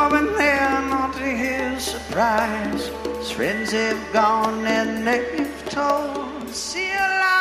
when there, not to his surprise, his friends have gone and they've told. See you later.